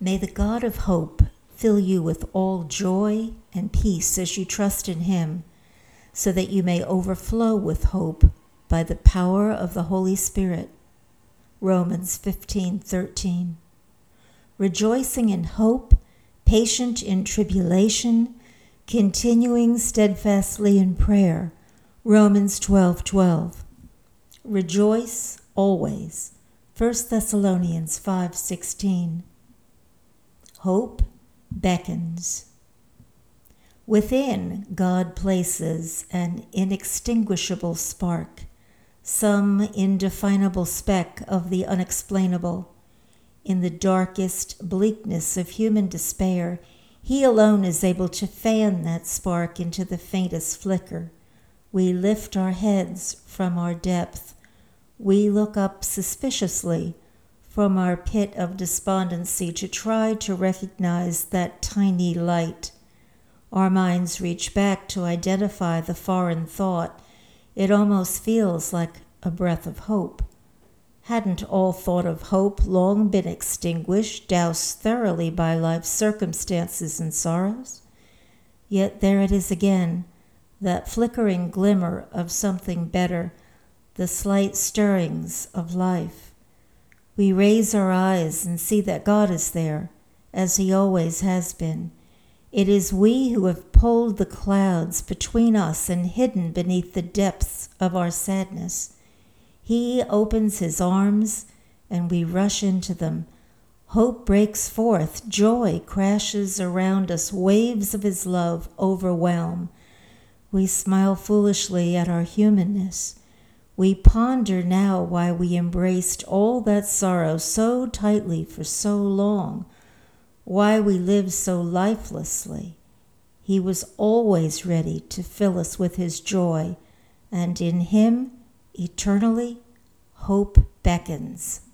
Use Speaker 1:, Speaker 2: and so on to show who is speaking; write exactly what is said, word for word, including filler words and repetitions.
Speaker 1: May the God of hope fill you with all joy and peace as you trust in him, so that you may overflow with hope by the power of the Holy Spirit. Romans fifteen thirteen. Rejoicing in hope, patient in tribulation, continuing steadfastly in prayer. Romans twelve twelve. Rejoice always. First Thessalonians five sixteen. Hope beckons. Within, God places an inextinguishable spark, some indefinable speck of the unexplainable. In the darkest bleakness of human despair, he alone is able to fan that spark into the faintest flicker. We lift our heads from our depth. We look up suspiciously from our pit of despondency to try to recognize that tiny light. Our minds reach back to identify the foreign thought. It almost feels like a breath of hope. Hadn't all thought of hope long been extinguished, doused thoroughly by life's circumstances and sorrows? Yet there it is again, that flickering glimmer of something better, the slight stirrings of life. We raise our eyes and see that God is there, as he always has been. It is we who have pulled the clouds between us and hidden beneath the depths of our sadness. He opens his arms, and we rush into them. Hope breaks forth, joy crashes around us, waves of his love overwhelm. We smile foolishly at our humanness. We ponder now why we embraced all that sorrow so tightly for so long, why we lived so lifelessly. He was always ready to fill us with his joy, and in him, eternally, hope beckons.